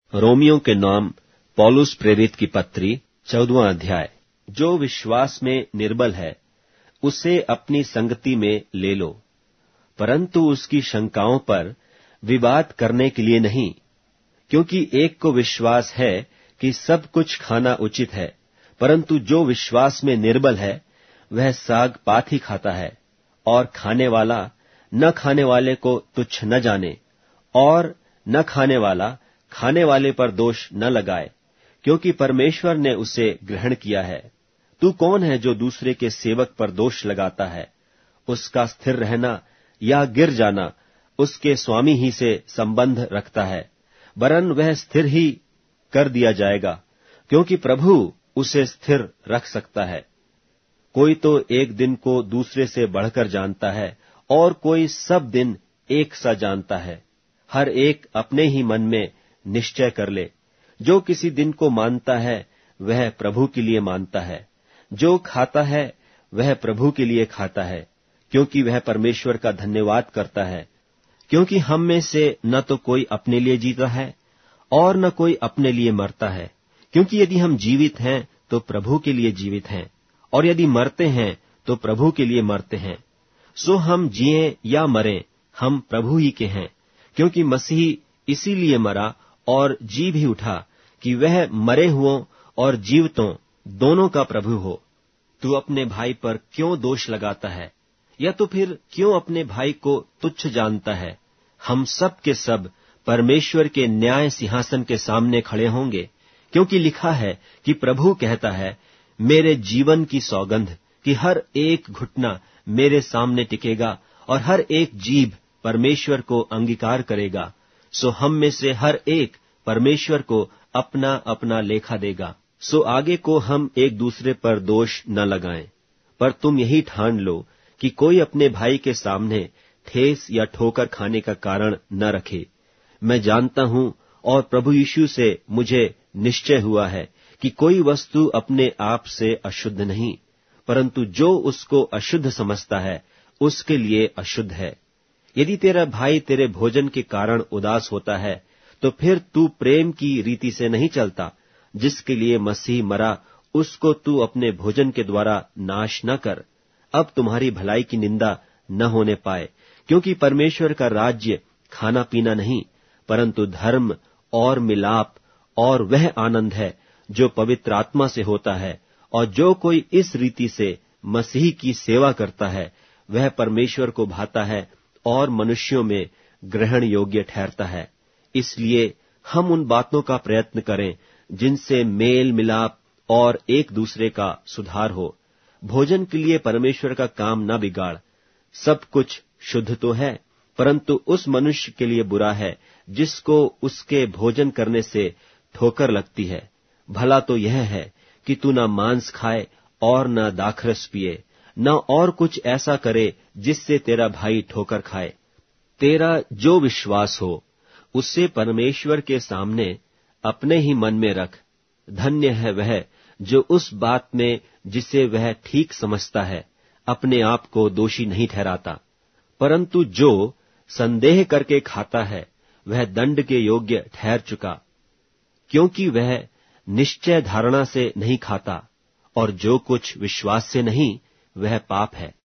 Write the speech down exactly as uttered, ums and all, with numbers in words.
रोमियों के नाम पौलुस प्रेरित की पत्री चौदहवां अध्याय। जो विश्वास में निर्बल है उसे अपनी संगति में ले लो, परंतु उसकी शंकाओं पर विवाद करने के लिए नहीं, क्योंकि एक को विश्वास है कि सब कुछ खाना उचित है, परंतु जो विश्वास में निर्बल है वह साग पात ही खाता है, और खाने वाला न खाने वाले को तुच्छ न जाने, और न खाने वाला खाने वाले पर दोष न लगाए, क्योंकि परमेश्वर ने उसे ग्रहण किया है। तू कौन है जो दूसरे के सेवक पर दोष लगाता है? उसका स्थिर रहना या गिर जाना उसके स्वामी ही से संबंध रखता है, वरन वह स्थिर ही कर दिया जाएगा, क्योंकि प्रभु उसे स्थिर रख सकता है। कोई तो एक दिन को दूसरे से बढ़कर जानता है, और कोई सब दिन एक सा जानता है। हर एक अपने ही मन में निश्चय कर ले। जो किसी दिन को मानता है वह प्रभु के लिए मानता है, जो खाता है वह प्रभु के लिए खाता है, क्योंकि वह परमेश्वर का धन्यवाद करता है। क्योंकि हम में से न तो कोई अपने लिए जीता है और न कोई अपने लिए मरता है, क्योंकि यदि हम जीवित हैं तो प्रभु के लिए जीवित हैं, और यदि मरते हैं तो प्रभु के लिए मरते हैं। सो हम जिएं या मरें, हम प्रभु ही के हैं, क्योंकि मसीह इसीलिए मरा और जी भी उठा कि वह मरे हुओं और जीवितों दोनों का प्रभु हो। तू अपने भाई पर क्यों दोष लगाता है, या तो फिर क्यों अपने भाई को तुच्छ जानता है? हम सब के सब परमेश्वर के न्याय सिंहासन के सामने खड़े होंगे, क्योंकि लिखा है कि प्रभु कहता है, मेरे जीवन की सौगंध कि हर एक घुटना मेरे सामने टिकेगा और हर एक जीभ परमेश्वर को अंगीकार करेगा। सो हम में से हर एक परमेश्वर को अपना अपना लेखा देगा। सो आगे को हम एक दूसरे पर दोष न लगाएं, पर तुम यही ठान लो कि कोई अपने भाई के सामने ठेस या ठोकर खाने का कारण न रखे। मैं जानता हूं और प्रभु यीशु से मुझे निश्चय हुआ है कि कोई वस्तु अपने आप से अशुद्ध नहीं, परंतु जो उसको अशुद्ध समझता है उसके लिए अशुद्ध है। यदि तेरा भाई तेरे भोजन के कारण उदास होता है, तो फिर तू प्रेम की रीति से नहीं चलता। जिसके लिए मसीह मरा उसको तू अपने भोजन के द्वारा नाश न कर। अब तुम्हारी भलाई की निंदा न होने पाए, क्योंकि परमेश्वर का राज्य खाना पीना नहीं, परंतु धर्म और मिलाप और वह आनंद है जो पवित्र आत्मा से होता है। और जो कोई इस रीति से मसीह की सेवा करता है वह परमेश्वर को भाता है और मनुष्यों में ग्रहण योग्य ठहरता है। इसलिए हम उन बातों का प्रयत्न करें जिनसे मेल मिलाप और एक दूसरे का सुधार हो। भोजन के लिए परमेश्वर का काम न बिगाड़। सब कुछ शुद्ध तो है, परंतु उस मनुष्य के लिए बुरा है जिसको उसके भोजन करने से ठोकर लगती है। भला तो यह है कि तू न मांस खाए और न दाखरस पिए, न और कुछ ऐसा करे जिससे तेरा भाई ठोकर खाए। तेरा जो विश्वास हो उससे परमेश्वर के सामने अपने ही मन में रख। धन्य है वह जो उस बात में जिसे वह ठीक समझता है अपने आप को दोषी नहीं ठहराता, परंतु जो संदेह करके खाता है वह दंड के योग्य ठहर चुका, क्योंकि वह निश्चय धारणा से नहीं खाता, और जो कुछ विश्वास से नहीं वह पाप है।